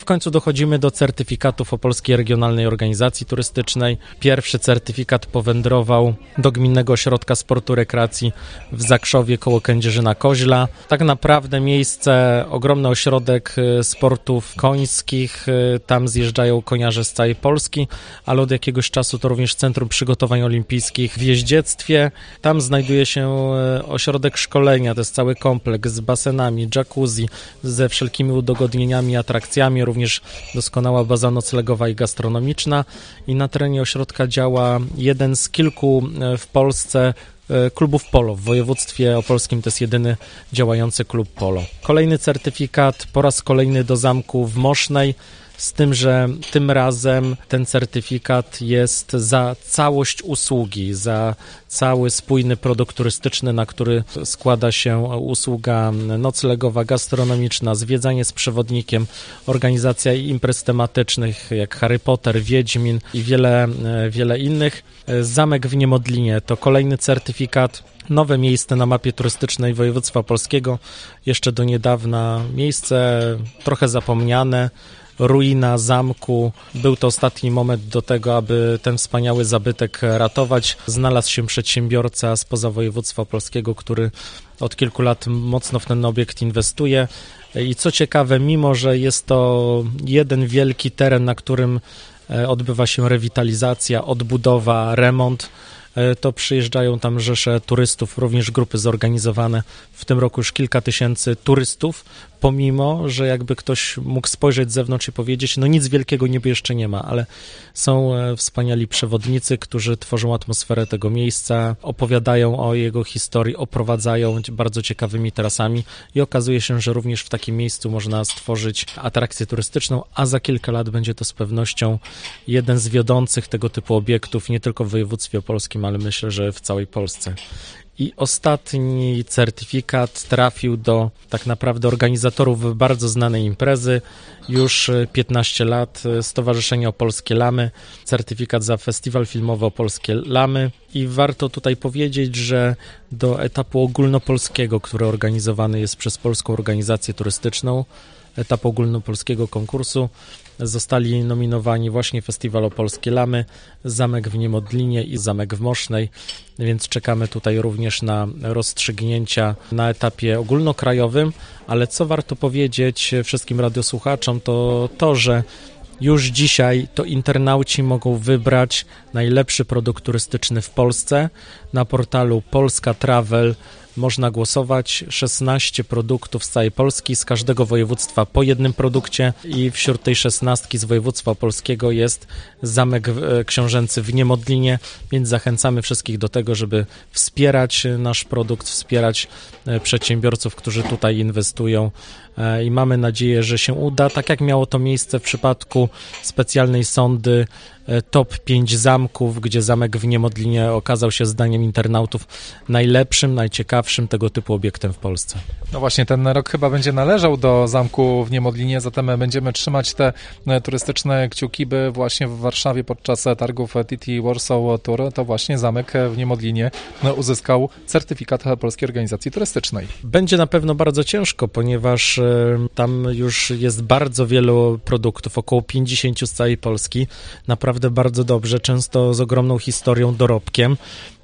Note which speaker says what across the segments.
Speaker 1: W końcu dochodzimy do certyfikatów Opolskiej Regionalnej Organizacji Turystycznej. Pierwszy certyfikat powędrował do Gminnego Ośrodka Sportu i Rekreacji w Zakrzowie koło Kędzierzyna-Koźla. Tak naprawdę miejsce, ogromny ośrodek sportów końskich, tam zjeżdżają koniarze z całej Polski, ale od jakiegoś czasu to również Centrum Przygotowań Olimpijskich w Jeździectwie. Tam znajduje się ośrodek szkolenia, to jest cały kompleks z basenami, jacuzzi, ze wszelkimi udogodnieniami, atrakcjami, również doskonała baza noclegowa i gastronomiczna i na terenie ośrodka działa jeden z kilku w Polsce klubów polo. W województwie opolskim to jest jedyny działający klub polo. Kolejny certyfikat po raz kolejny do zamku w Mosznej, z tym, że tym razem ten certyfikat jest za całość usługi, za cały spójny produkt turystyczny, na który składa się usługa noclegowa, gastronomiczna, zwiedzanie z przewodnikiem, organizacja imprez tematycznych jak Harry Potter, Wiedźmin i wiele innych. Zamek w Niemodlinie to kolejny certyfikat. Nowe miejsce na mapie turystycznej województwa opolskiego. Jeszcze do niedawna miejsce trochę zapomniane, ruina zamku. Był to ostatni moment do tego, aby ten wspaniały zabytek ratować. Znalazł się przedsiębiorca spoza województwa opolskiego, który od kilku lat mocno w ten obiekt inwestuje. I co ciekawe, mimo że jest to jeden wielki teren, na którym odbywa się rewitalizacja, odbudowa, remont, to przyjeżdżają tam rzesze turystów, również grupy zorganizowane. W tym roku już kilka tysięcy turystów, pomimo że jakby ktoś mógł spojrzeć z zewnątrz i powiedzieć, no nic wielkiego niby jeszcze nie ma, ale są wspaniali przewodnicy, którzy tworzą atmosferę tego miejsca, opowiadają o jego historii, oprowadzają bardzo ciekawymi trasami i okazuje się, że również w takim miejscu można stworzyć atrakcję turystyczną, a za kilka lat będzie to z pewnością jeden z wiodących tego typu obiektów, nie tylko w województwie opolskim, ale myślę, że w całej Polsce. I ostatni certyfikat trafił do tak naprawdę organizatorów bardzo znanej imprezy, już 15 lat, Stowarzyszenie Opolskie Lamy, certyfikat za Festiwal Filmowy Opolskie Lamy i warto tutaj powiedzieć, że do etapu ogólnopolskiego, który organizowany jest przez Polską Organizację Turystyczną, etapu ogólnopolskiego konkursu, zostali nominowani właśnie Festiwal Opolskie Lamy, Zamek w Niemodlinie i Zamek w Mosznej, więc czekamy tutaj również na rozstrzygnięcia na etapie ogólnokrajowym, ale co warto powiedzieć wszystkim radiosłuchaczom, to to, że już dzisiaj to internauci mogą wybrać najlepszy produkt turystyczny w Polsce. Na portalu Polska Travel można głosować, 16 produktów z całej Polski, z każdego województwa po jednym produkcie i wśród tej 16 z województwa opolskiego jest Zamek Książęcy w Niemodlinie, więc zachęcamy wszystkich do tego, żeby wspierać nasz produkt, wspierać przedsiębiorców, którzy tutaj inwestują i mamy nadzieję, że się uda, tak jak miało to miejsce w przypadku specjalnej sondy Top 5 zamków, gdzie Zamek w Niemodlinie okazał się zdaniem internautów najlepszym, najciekawszym tego typu obiektem w Polsce.
Speaker 2: No właśnie, ten rok chyba będzie należał do Zamku w Niemodlinie, zatem będziemy trzymać te turystyczne kciuki, by właśnie w Warszawie podczas targów TT Warsaw Tour to właśnie Zamek w Niemodlinie uzyskał certyfikat Polskiej Organizacji Turystycznej.
Speaker 1: Będzie na pewno bardzo ciężko, ponieważ tam już jest bardzo wielu produktów, około 50 z całej Polski, naprawdę bardzo dobrze, często z ogromną historią, dorobkiem.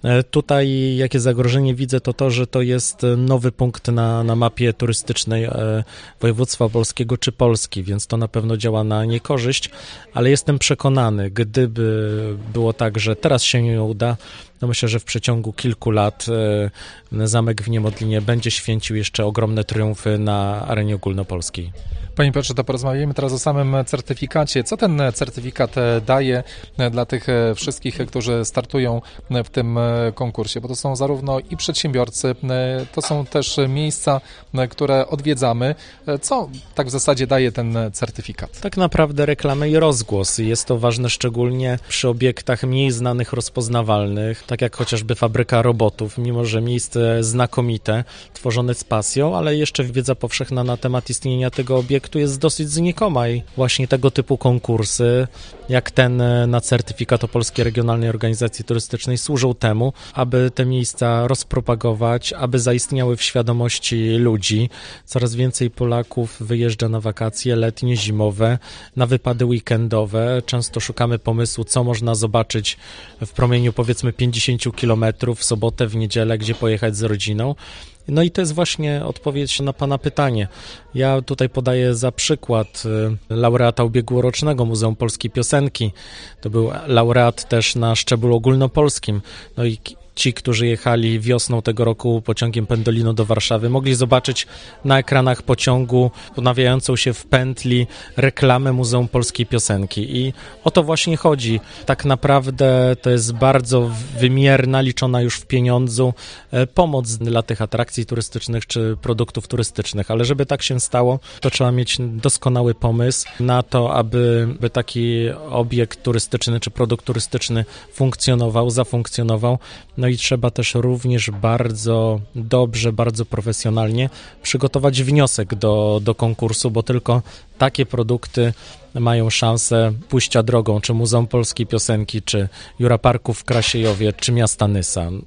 Speaker 1: Tutaj jakie zagrożenie widzę, to, że to jest nowy punkt na mapie turystycznej województwa opolskiego czy Polski, więc to na pewno działa na niekorzyść, ale jestem przekonany, gdyby było tak, że teraz się nie uda, no myślę, że w przeciągu kilku lat Zamek w Niemodlinie będzie święcił jeszcze ogromne triumfy na arenie ogólnopolskiej.
Speaker 2: Panie Piotrze, to porozmawiamy teraz o samym certyfikacie. Co ten certyfikat daje dla tych wszystkich, którzy startują w tym konkursie? Bo to są zarówno i przedsiębiorcy, to są też miejsca, które odwiedzamy. Co tak w zasadzie daje ten certyfikat?
Speaker 1: Tak naprawdę reklamę i rozgłos. Jest to ważne szczególnie przy obiektach mniej znanych, rozpoznawalnych. tak jak chociażby Fabryka Robotów, mimo że miejsce znakomite, tworzone z pasją, ale jeszcze wiedza powszechna na temat istnienia tego obiektu jest dosyć znikoma i właśnie tego typu konkursy, jak ten na certyfikat Opolskiej Regionalnej Organizacji Turystycznej, służą temu, aby te miejsca rozpropagować, aby zaistniały w świadomości ludzi. Coraz więcej Polaków wyjeżdża na wakacje letnie, zimowe, na wypady weekendowe. Często szukamy pomysłu, co można zobaczyć w promieniu powiedzmy 50 kilometrów w sobotę, w niedzielę, gdzie pojechać z rodziną. No i to jest właśnie odpowiedź na Pana pytanie. Ja tutaj podaję za przykład laureata ubiegłorocznego Muzeum Polskiej Piosenki. To był laureat też na szczeblu ogólnopolskim. No i ci, którzy jechali wiosną tego roku pociągiem Pendolino do Warszawy, mogli zobaczyć na ekranach pociągu ponawiającą się w pętli reklamę Muzeum Polskiej Piosenki. I o to właśnie chodzi. Tak naprawdę to jest bardzo wymierna, liczona już w pieniądzu pomoc dla tych atrakcji turystycznych czy produktów turystycznych. Ale żeby tak się stało, to trzeba mieć doskonały pomysł na to, aby taki obiekt turystyczny czy produkt turystyczny funkcjonował, zafunkcjonował. No i trzeba też również bardzo dobrze, bardzo profesjonalnie przygotować wniosek do konkursu, bo tylko takie produkty mają szansę pójścia drogą, czy Muzeum Polskiej Piosenki, czy Jura Parku w Krasiejowie, czy miasta Nysa.